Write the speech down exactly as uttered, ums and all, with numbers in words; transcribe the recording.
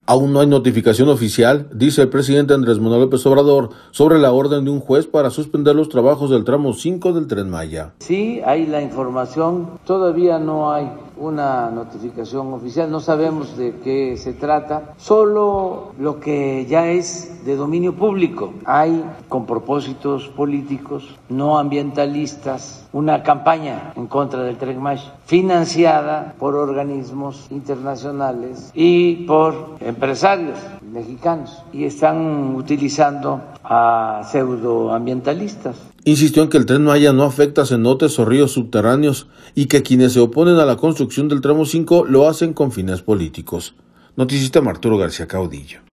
Aún no hay notificación oficial, dice el presidente Andrés Manuel López Obrador, sobre la orden de un juez para suspender los trabajos del tramo cinco del Tren Maya. Sí, hay la información, todavía no hay una notificación oficial, no sabemos de qué se trata, solo lo que ya es de dominio público. Hay, con propósitos políticos, no ambientalistas, una campaña en contra del Tren Maya, financiada por organismos internacionales y por empresarios mexicanos, y están utilizando a pseudoambientalistas. Insistió en que el Tren Maya no afecta a cenotes o ríos subterráneos y que quienes se oponen a la construcción del tramo cinco lo hacen con fines políticos. Noticista Arturo García Caudillo.